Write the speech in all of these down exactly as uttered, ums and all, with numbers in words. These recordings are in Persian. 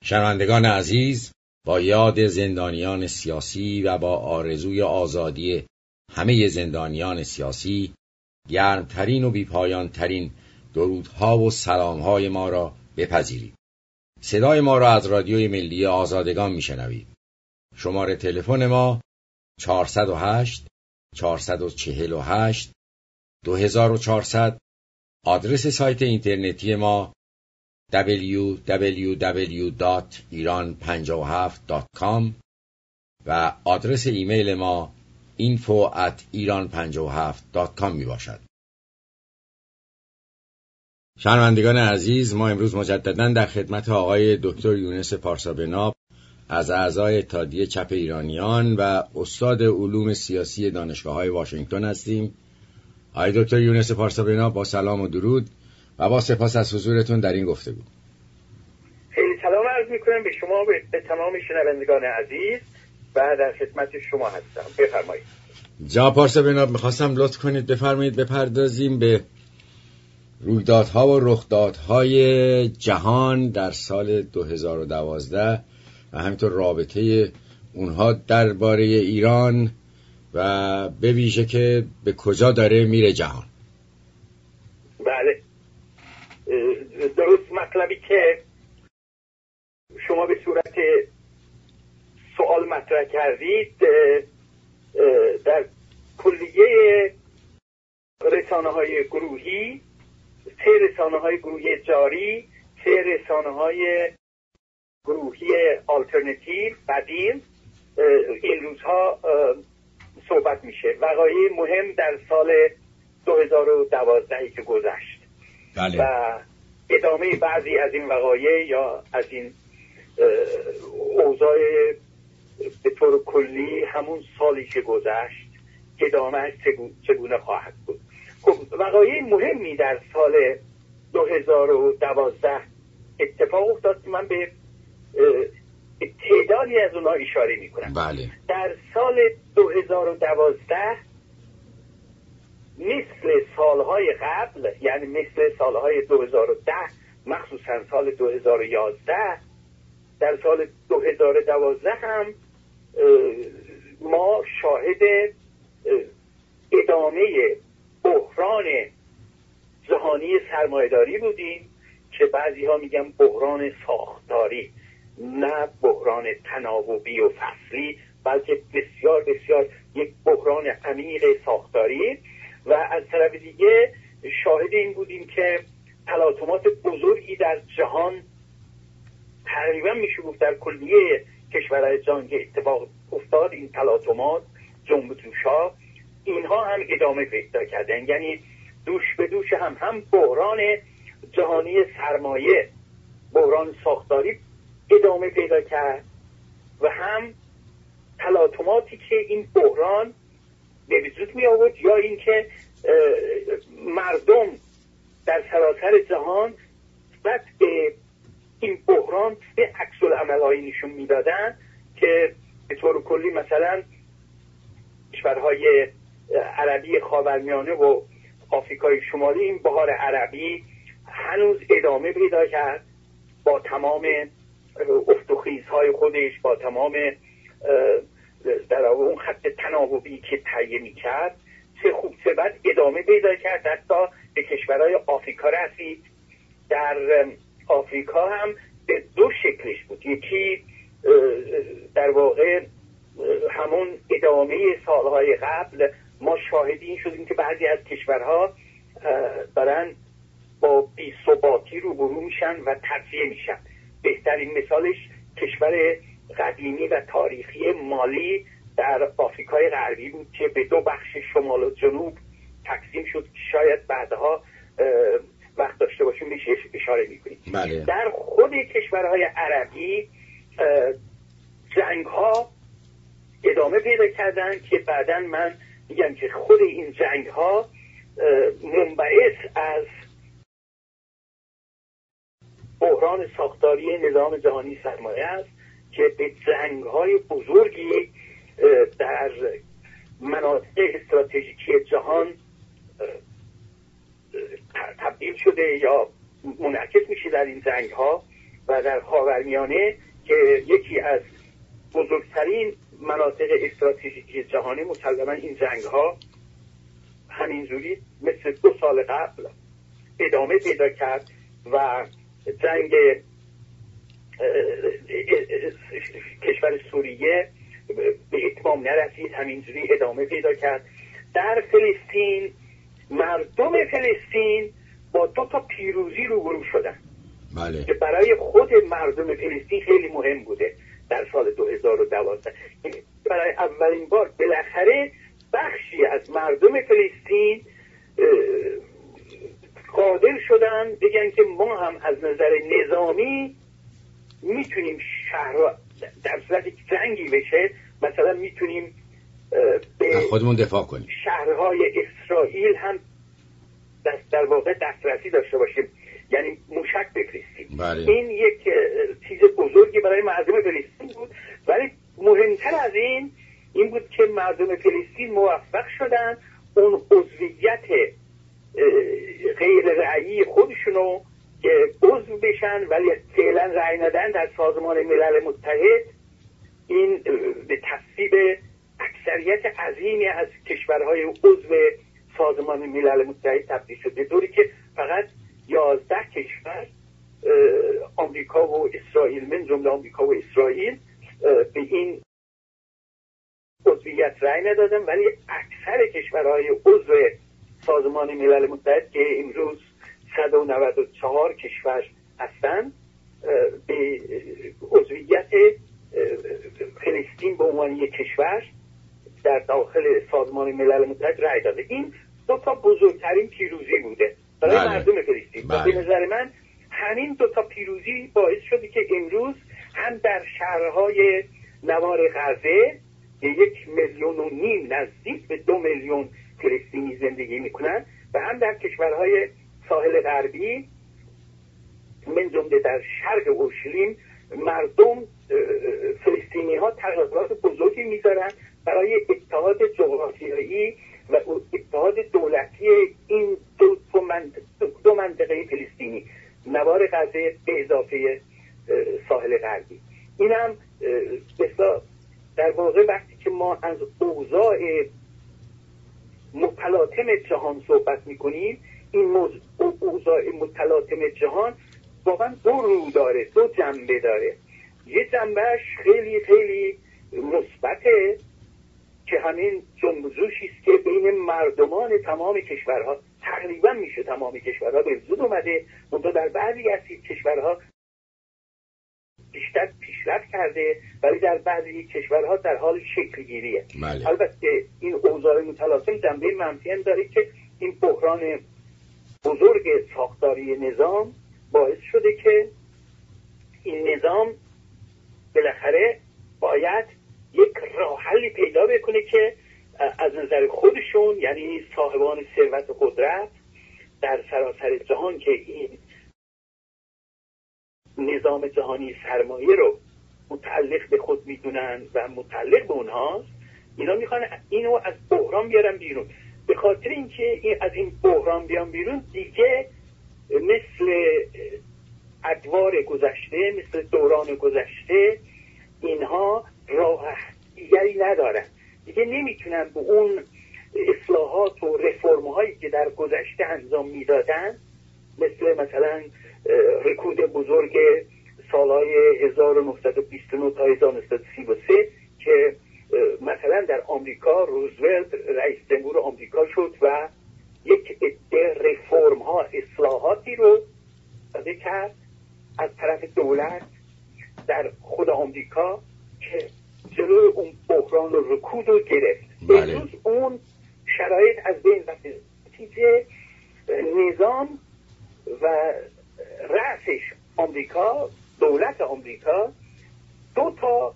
شنوندگان عزیز، با یاد زندانیان سیاسی و با آرزوی آزادی همه زندانیان سیاسی، گرمترین و بیپایانترین درودها و سلامهای ما را بپذیرید. صدای ما را از رادیوی ملی آزادگان میشنوید. شماره تلفن ما چهارصد و هشت چهارصد و چهل و هشت دو هزار و چهارصد. آدرس سایت اینترنتی ما دبلیو دبلیو دبلیو دات ایران پنجاه و هفت دات کام و آدرس ایمیل ما اینفو ات ایران پنجاه و هفت دات کام می باشد. شنوندگان عزیز، ما امروز مجدداً در خدمت آقای دکتر یونس پارسابناب از اعضای اتحادیه چپ ایرانیان و استاد علوم سیاسی دانشگاه‌های واشنگتن هستیم. آقای دکتر یونس پارسابناب، با سلام و درود و با سپاس از حضورتون در این گفتگو. خیلی سلام عرض می‌کنم به شما، به تمام شنوندگان عزیز و در خدمت شما هستم. بفرمایید. جناب پارسابناب، می‌خواستم لطف کنید بفرمایید بپردازیم به رویدادها و رخدادهای جهان در سال دو هزار و دوازده و همینطور رابطه اونها درباره ایران و به ویژه که به کجا داره میره جهان. بله، درست مطلبی که شما به صورت سوال مطرح کردید در کلیه رسانه‌های گروهی، سه رسانه‌های گروهی جاری، سه رسانه‌های گروهی آلترناتیو بدیل این روزها صحبت میشه. وقایع مهم در سال دو هزار و دوازده که گذشت. بله. و ادامه بعضی از این وقایع یا از این اوضاع به طور کلی همون سالی که گذشت ادامهش چگونه خواهد بود. خب وقایع مهمی در سال دو هزار و دوازده اتفاق افتاد که من به تعدادی از اونها اشاره میکنم. بله. در سال دو هزار و دوازده مثل سالهای قبل، یعنی مثل سالهای دو هزار و ده، مخصوصا سال دو هزار و یازده، در سال دو هزار و دوازده هم ما شاهد ادامه بحران جهانی سرمایه‌داری بودیم که بعضی ها میگن بحران ساختاری، نه بحران تناوبی و فصلی، بلکه بسیار بسیار یک بحران عمیق ساختاری. و از طرف دیگه شاهد این بودیم که تلاطمات بزرگی در جهان، تقریبا میشه گفت در کلیه کشورهای جهان که اتفاق افتاد، این تلاطمات، جنب و جوش‌ها، اینها هم ادامه پیدا کردن. یعنی دوش به دوش هم هم بحران جهانی سرمایه، بحران ساختاری ادامه پیدا کرد و هم تلاطماتی که این بحران به وجود می آورد یا اینکه مردم در سراسر جهان نسبت به این بحران به عکس العمل‌هایی نشون میدادن که به طور کلی مثلا کشورهای عربی خاورمیانه و آفریقای شمالی، این بهار عربی هنوز ادامه پیدا کرد با تمام افت و خیزهای خودش، با تمام در اون خط تناوبی که طی می‌کرد، چه خوب چه بد ادامه پیدا کرد، حتی به کشورهای آفریقا رسید. در آفریقا هم به دو شکلش بود. یکی در واقع همون ادامه سالهای قبل، ما شاهدی این شدیم که بعضی از کشورها دارن با بی‌ثباتی روبرو میشن و تجزیه میشن. بهترین مثالش کشور قدیمی و تاریخی مالی در آفریقای غربی بود که به دو بخش شمال و جنوب تقسیم شد که شاید بعدها وقت داشته باشیم بهش اشاره میکنیم. بله. در خود کشورهای عربی جنگ ها ادامه پیدا کردن که بعداً من میگم که خود این جنگ ها منبعث از بحران ساختاری نظام جهانی سرمایه است که به جنگ های بزرگی در مناطق استراتژیکی جهان تبدیل شده یا منعکس میشه در این جنگ ها و در خاورمیانه که یکی از بزرگترین مناطق استراتژیکی جهانی، مسلما این جنگ‌ها همینجوری مثل دو سال قبل ادامه پیدا کرد و جنگ کشور سوریه به اتمام نرسید، همینجوری ادامه پیدا کرد. در فلسطین مردم فلسطین با دو تا پیروزی روبرو شدن بله. که برای خود مردم فلسطین خیلی مهم بوده در سال دو هزار و دوازده. برای اولین بار بالاخره بخشی از مردم فلسطین قادر شدن بگن که ما هم از نظر نظامی میتونیم شهر در صورت جنگی بشه مثلا میتونیم به خودمون دفاع کنیم، شهرهای اسرائیل هم دست در واقع دسترسی داشته باشیم، یعنی موشک بفرستیم. بله. این یک چیز بزرگی برای مردم فلسطین بود، ولی مهمتر از این این بود که مردم فلسطین موفق شدن اون عضویت غیر رأیی خودشونو که عضو بشن ولی فعلا رأی ندن در سازمان ملل متحد، این به تصویب اکثریت عظیمی از کشورهای عضو سازمان ملل متحد تبدیل شد، به طوری که فقط یازده کشور آمریکا و اسرائیل من جمله آمریکا و اسرائیل به این عضویت رأی ندادن، ولی اکثر کشورهای عضو سازمان ملل متحد که امروز صد و نود و چهار کشور هستند به عضویت فلسطین به عنوان یک کشور در داخل سازمان ملل متحد رأی داده. این دو تا بزرگترین پیروزی بوده برای بله. مردم فلسطین. بله. به نظر من همین دو تا پیروزی باعث شده که امروز هم در شهرهای نوار غزه یک میلیون و نیم نزدیک به دو میلیون فلسطینی زندگی میکنن و هم در کشورهای ساحل غربی من جمله در شرق اورشلیم مردم فلسطینی ها تظاهرات بزرگی میذارن برای اتحاد جغرافیایی و اتحاد دولتی این دو, دو منطقه فلسطینی، نوار غزه به اضافه ساحل غربی. این هم بسیار در واقع وقتی که ما از اوضاع متلاطم جهان صحبت میکنیم، این اوضاع متلاطم جهان واقعا دو رو داره، دو جنبه داره. یه جنبهش خیلی خیلی مثبته که همین جنبشی است که بین مردمان تمام کشورها، تقریبا میشه تمام کشورها به وجود اومده، منتها در بعضی از کشورها بیشتر پیشرفت کرده ولی در بعضی کشورها در حال شکل گیریه. بله. البته این اوضاع متلاطم جنبه منفی هم داره که این بحران بزرگ ساختاری نظام باعث شده که این نظام بالاخره باید یک راه حلی پیدا بکنه که از نظر خودشون، یعنی صاحبان ثروت و قدرت در سراسر جهان که این نظام جهانی سرمایه رو متعلق به خود میدونن و متعلق به اونهاست، اینا میخوان اینو از بحران بیارن بیرون. به خاطر اینکه این از این بحران بیان بیرون دیگه مثل ادوار گذشته، مثل دوران گذشته اینها راه دیگری ندارن، دیگه نمیتونن به اون اصلاحات و رفرم هایی که در گذشته انجام میدادن، مثل مثلا رکود بزرگ سالهای هزار و نهصد و بیست و نه تا هزار و نهصد و سی و سه که مثلا در آمریکا روزولت رئیس جمهور آمریکا شد و یک عده رفرم ها، اصلاحاتی رو داده کرد از طرف دولت در خود آمریکا که جلوی اون بحران و رکود رو گرفت. امروز اون شرایط از بین رفته، نتیجه نظام و رأسش آمریکا، دولت آمریکا دو تا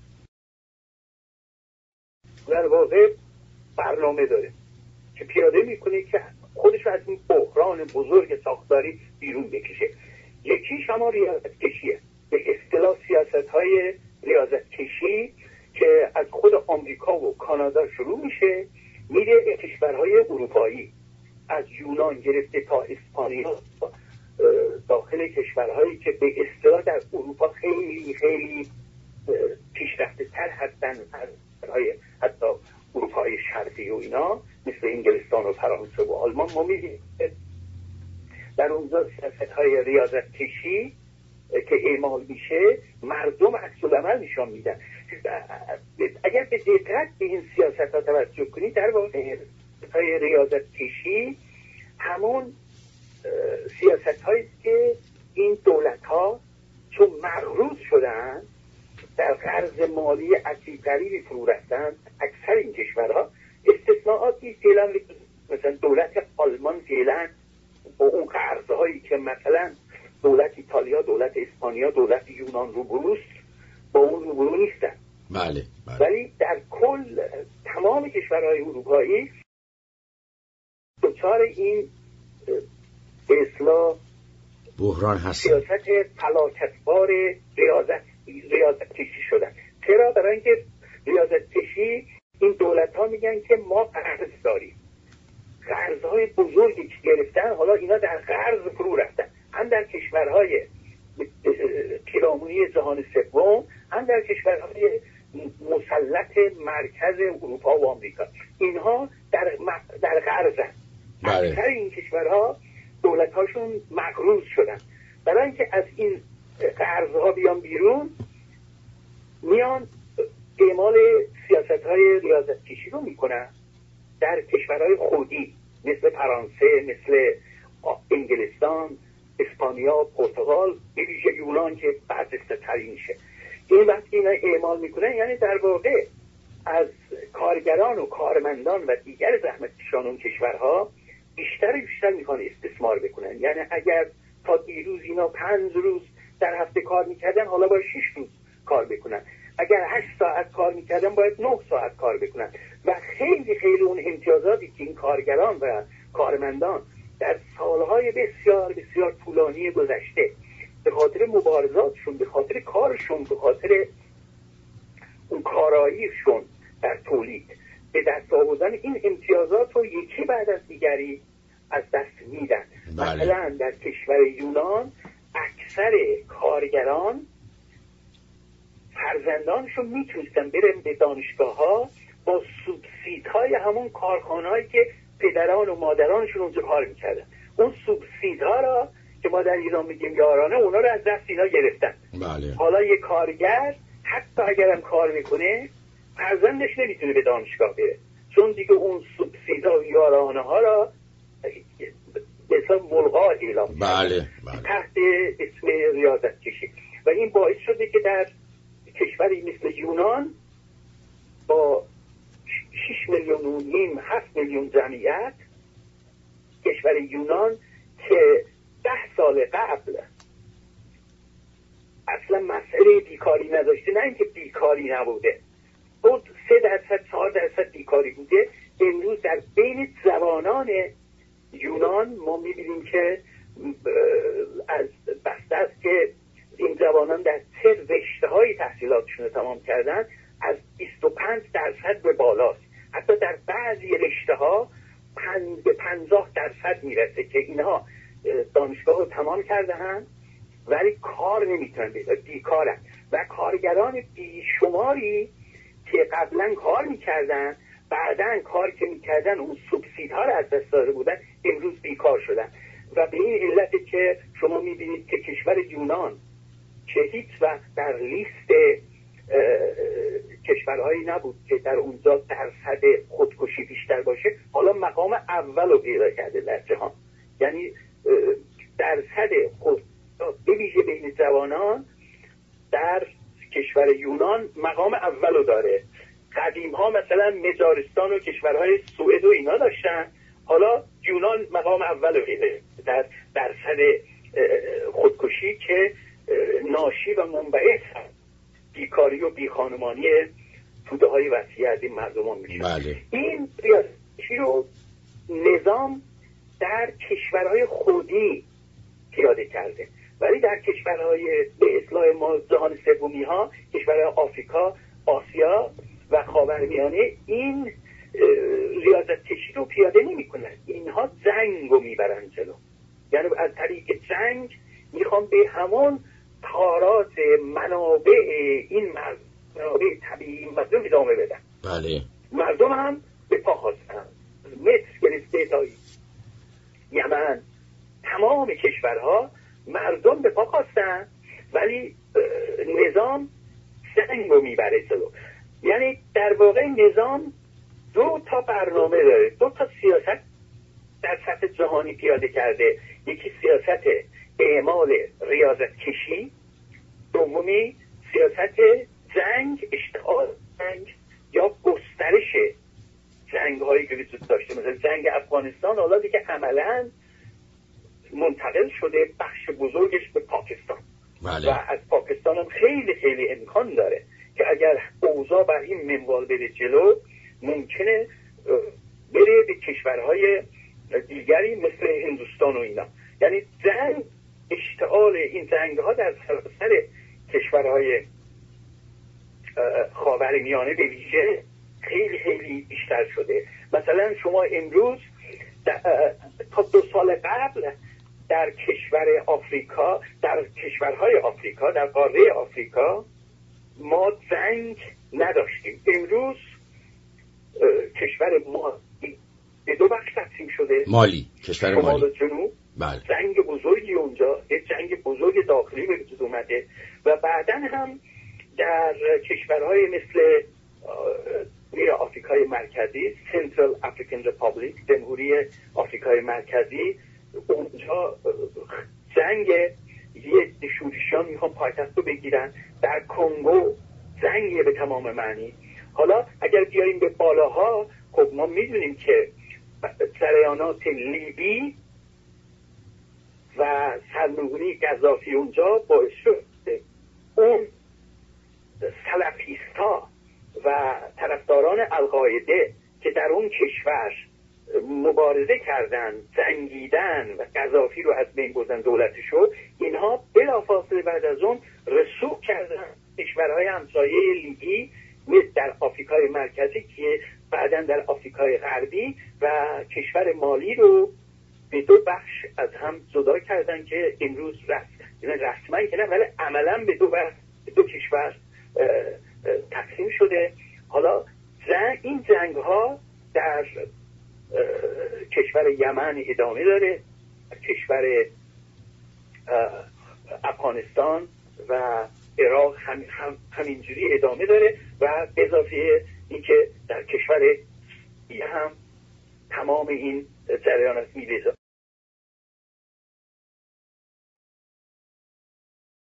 در واقع برنامه داره که پیاده میکنه که خودش از این بحران بزرگ ساختاری بیرون بکشه. یکیش اما ریاضت کشیه، به اصطلاح سیاست های ریاضت کشی که از خود آمریکا و کانادا شروع میشه، میره به کشورهای اروپایی، از یونان گرفته تا اسپانیا داخل کشورهایی که به اصطلاح در اروپا خیلی خیلی پیشرفته تر هستن از حتی اروپای شرقی و اینا، مثل انگلستان و فرانسه و آلمان، ما می‌بینیم در اونجا سیاست‌های ریاضت کشی که اعمال میشه مردم عکس العمل نشان میدن. اگر به دقت به این سیاست‌ها توجه کنید، در واقع سیاست‌های ریاضت کشی همون سیاست‌هایی که این دولت‌ها چون مغروض شدن در قرض مالی عجیب غریبی فرو رفتن، اکثر این کشورها، استثناءاتی فعلا مثلا دولت آلمان فعلا با اون قرضهایی که مثلا دولت ایتالیا، دولت اسپانیا، دولت یونان روبروست، با اون روبرو نیستن. بله بله. ولی در کل تمام کشورهای اروپایی دچار این به اصطلاح بحران هست، سیاست فلاکتبار ریاضت ریاضت کشی شدن. چرا؟ برای اینکه ریاضت کشی این دولت ها میگن که ما قرض داریم، قرضهای بزرگی که گرفتن، حالا اینا در قرض فرو رفتن، هم در کشورهای پیرامونی جهان سوم، هم در کشورهای مسلط مرکز اروپا و آمریکا. اینها در در قرضن. اکثر این کشورها دولت‌هاشون مقروض شدن. برای اینکه از این قرض‌ها بیان بیرون، میان اعمال سیاست‌های ریاضت کشی رو میکنن در کشورهای خودی مثل فرانسه، مثل انگلستان، اسپانیا، پرتغال، به ویژه یونان که برجسته ترین میشه. این وقتی اینا اعمال میکنن، یعنی در واقع از کارگران و کارمندان و دیگر زحمتکشان اون کشورها بیشتر بیشتر میخوان استثمار بکنن. یعنی اگر تا دیروز اینا پنج روز در هفته کار میکردن، حالا باید شش روز کار بکنن. اگر هشت ساعت کار میکردن، باید نه ساعت کار بکنن. و خیلی خیلی اون امتیازاتی که این کارگران و کارمندان در سالهای بسیار بسیار طولانی گذشته به خاطر مبارزاتشون، به خاطر کارشون، به خاطر اون کاراییشون در تولید به دست آوردن، این امتیازات رو یکی بعد از دیگری از دست میدن. بله. مثلا در کشور یونان اکثر کارگران فرزندانشون میتونستن برن به دانشگاه ها با سوبسیدهای همون کارخانه‌هایی که پدران و مادرانشون اونجا کار میکردن. اون سوبسیدها را که ما در ایران میگیم یارانه، اونا رو از دست اینا گرفتن. بله. حالا یه کارگر حتی اگرم کار میکنه، فرزندش نمیتونه به دانشگاه بره، چون دیگه اون سوبسیدها و یارانه ها را به حساب ملغا اعلام کردن. بله. بله. تحت اسم ریاضت کشی. و این باعث شده که در کشوری مثل یونان با شش میلیون و نیم هفت میلیون جمعیت، کشور یونان که ده سال قبل اصلا مسئله بیکاری نداشته، نه اینکه بیکاری نبوده، بود سه درصد چهار درصد بیکاری بوده، امروز در بین جوانان یونان ما میبینیم که از بسته است که این جوانان در چه رشته های تحصیلاتشون رو تمام کردن، از بیست و پنج درصد به بالاست. حتی در بعضی رشته ها به پنجاه درصد میرسه که اینها دانشگاه رو تمام کرده هم ولی کار نمیتونن بده، بیکارن. و کارگران بیشماری که قبلا کار میکردن، بعدن کار که میکردن اون سوبسیدها رو از دست داده بودن، امروز بیکار شدن. و به این علت که شما میبینید که کشور یونان که هیچ وقت در لیست کشورهایی نبود که در اونجا درصد خودکشی بیشتر باشه، حالا مقام اول رو پیدا کرده در جهان. یعنی درصد خود به ویژه بین جوانان در کشور یونان مقام اول رو داره. قدیم ها مثلا مجارستان و کشورهای سوئد و اینا داشتن، حالا یونان مقام اول رو پیدا در درصد خودکشی که ناشی و منبعث بیکاری و بیخانمانی توده های وسیع از این مردمان میشه. بله. این ریاضتی رو نظام در کشورهای خودی پیاده کرده، ولی در کشورهای به اصطلاح ما جهان سومی ها، کشورهای آفریقا، آسیا و خاورمیانه، این ریاضت کشی رو پیاده نمی کنن. اینها جنگ رو میبرن جلو، یعنی از طریق جنگ میخوام به همون کارات منابع این منابع طبیعی مردم ادامه بدن. بله. مردم هم به پا خواستن، مصر گرفته تا یمن، تمام کشورها مردم به پا خواستن، ولی نظام سنگ رو میبره جلو. یعنی در واقع نظام دو تا برنامه داره، دو تا سیاست در سطح جهانی پیاده کرده. یکی سیاست اعمال ریاضت کشی، دومی سیاست جنگ، اشتعال جنگ یا گسترش جنگ هایی که وجود داشته. مثلا جنگ افغانستان حالا دیگه عملاً منتقل شده بخش بزرگش به پاکستان. بله. و از پاکستان هم خیلی خیلی امکان داره که اگر اوضاع بر این منوال بره جلو ممکنه بره به کشورهای دیگری مثل هندوستان و اینا. یعنی جنگ، اشتعال این جنگ ها در سراسر کشورهای خاورمیانه به ویژه خیلی خیلی بیشتر شده. مثلا شما امروز تا دو سال قبل در کشور آفریقا، در کشورهای آفریقا، در قاره آفریقا ما جنگ نداشتیم. امروز کشور ما به دو بخش تقسیم شده، مالی، کشور مالی، شمال و جنوب. بله. جنگ بزرگی اونجا، یک جنگ بزرگ داخلی به وجود اومده و بعداً هم در کشورهای مثل آفریقای مرکزی، سنترال افریکن رپابلیک، جمهوری آفریقای مرکزی، اونجا جنگ یه شورشیان میخوان پایتخت رو بگیرن. در کنگو جنگیه به تمام معنی. حالا اگر بیاییم به بالاها، خب ما میدونیم که جریانات لیبی و سرنگونی قذافی اونجا باعث شد اون سلفیستا و طرفداران القاعده که در اون کشور مبارزه کردن، جنگیدن و قذافی رو از بین بردن دولتشو، اینها بلافاصله بعد از اون رسوخ کردن کشورهای همسایه لیبی مثل در آفریقای مرکزی که بعداً در آفریقای غربی و کشور مالی رو به دو بخش از هم جدا کردن که امروز رسما که نه ولی عملاً به دو بخش، به دو کشور تقسیم شده. حالا جنگ، این جنگ ها در کشور یمن ادامه داره، کشور افغانستان و عراق هم هم همینجوری ادامه داره و به اضافه اینکه در کشور هم تمام این جریانات میوه